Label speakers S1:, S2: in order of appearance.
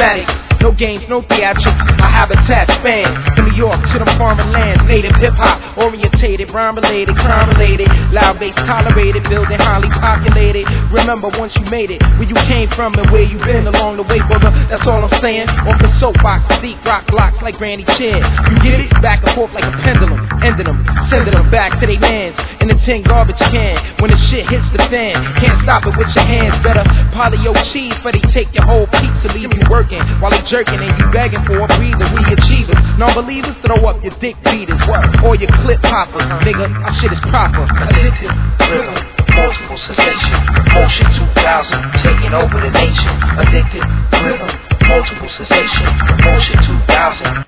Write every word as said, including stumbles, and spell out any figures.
S1: Mathematics, no games, no theatrics. My habitat span from New York to the foreign lands. Native hip-hop, orientated, rhyme-related, crime-related. Loud bass tolerated, building highly populated. Remember once you made it, where you came from and where you been along the way, brother. That's all I'm saying. Off the soapbox, deep rock blocks like Granny Chin. You get it? Back and forth like a pendulum. Ending them, sending them back to they mans in the tin garbage can. When the shit hits the fan, can't stop it with your hands. Better poly your cheese, but they take your whole pizza, leave you working while they jerking and you begging for a breather. We achievers, non-believers, throw up your dick beaters or your clip poppers. Nigga, our shit is proper.
S2: Addicted, rhythm, multiple sensation, motion two thousand, taking over the nation. Addicted, rhythm, multiple sensation, motion two thousand.